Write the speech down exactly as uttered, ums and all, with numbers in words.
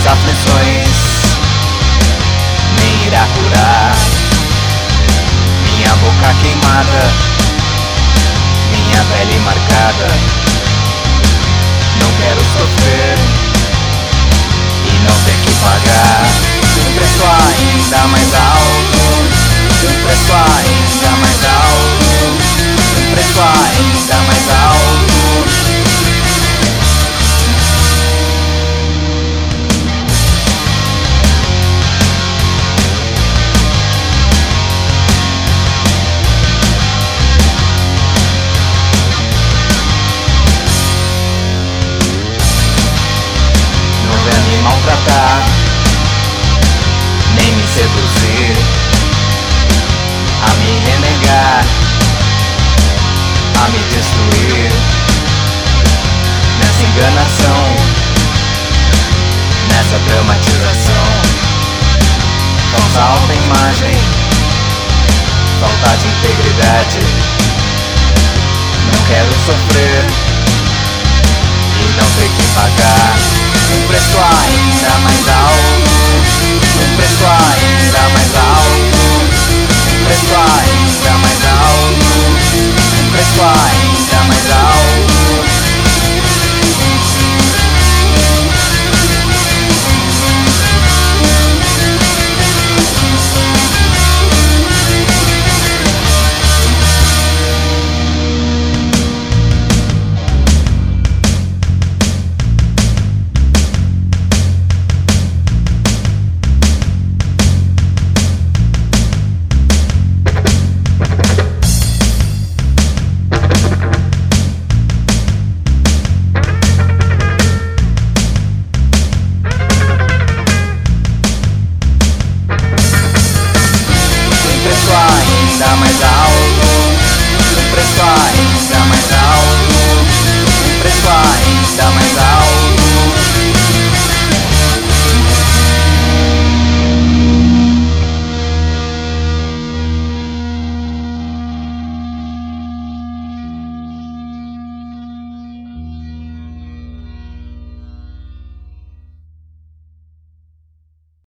aflições nem irá curar. Minha boca queimada, minha pele marcada. Não quero sofrer e não ter que pagar um preço ainda mais alto, um preço ainda mais alto, um preço ainda mais alto. Maltratar, nem me seduzir, a me renegar, a me destruir. Nessa enganação, nessa dramatização, falsa autoimagem, falta de integridade. Não quero sofrer e não ter que pagar um preço ainda mais alto, um preço ainda mais alto, um preço ainda mais alto, um preço ainda